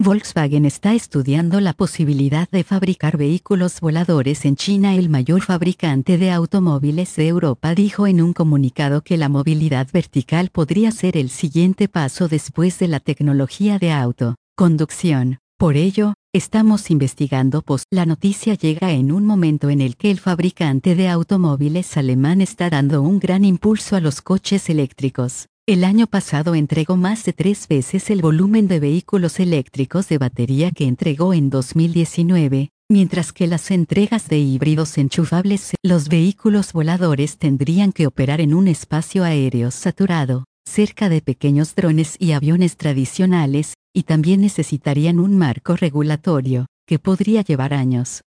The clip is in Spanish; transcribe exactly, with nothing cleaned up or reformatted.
Volkswagen está estudiando la posibilidad de fabricar vehículos voladores en China. El mayor fabricante de automóviles de Europa dijo en un comunicado que la movilidad vertical podría ser el siguiente paso después de la tecnología de autoconducción. Por ello, estamos investigando post. La noticia llega en un momento en el que el fabricante de automóviles alemán está dando un gran impulso a los coches eléctricos. El año pasado entregó más de tres veces el volumen de vehículos eléctricos de batería que entregó en dos mil diecinueve, mientras que las entregas de híbridos enchufables. Los vehículos voladores tendrían que operar en un espacio aéreo saturado, cerca de pequeños drones y aviones tradicionales, y también necesitarían un marco regulatorio, que podría llevar años.